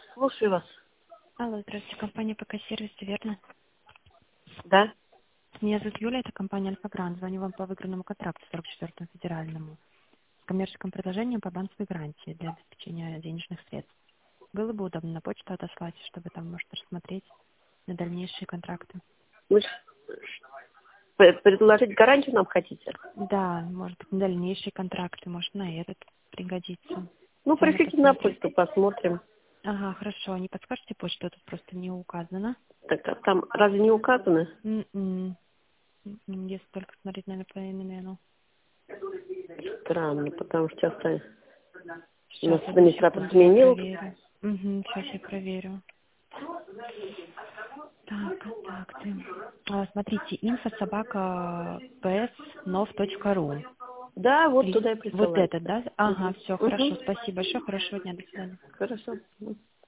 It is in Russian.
Слушаю вас. Алло, здравствуйте, компания ПК-сервис, верно? Да? Меня зовут Юля, это компания Альфа-Грант. Звоню вам по выигранному контракту 44-му федеральному с коммерческим предложением по банковской гарантии для обеспечения денежных средств. Было бы удобно на почту отослать, чтобы там, может, рассмотреть на дальнейшие контракты. Вы предложить гарантию нам хотите? Да, может быть, на дальнейшие контракты, может, на этот пригодится. Ну, Сами пришлите на посмотрите. почту, посмотрим. Ага, хорошо. Не подскажете почту? Тут просто не указано. Так, а там разве не указано? М-м. Если только смотреть, наверное, по имену. Странно, потому что часто у нас Сейчас, одну администратор секунду, я сменил. проверю. Сейчас я проверю. Так, ты. Смотрите, info@ps nov.ru. Да, вот туда и Вот присылайте. это, да? Ага, Угу. все, Угу. хорошо. Спасибо большое. Хорошего дня. До свидания. Хорошо.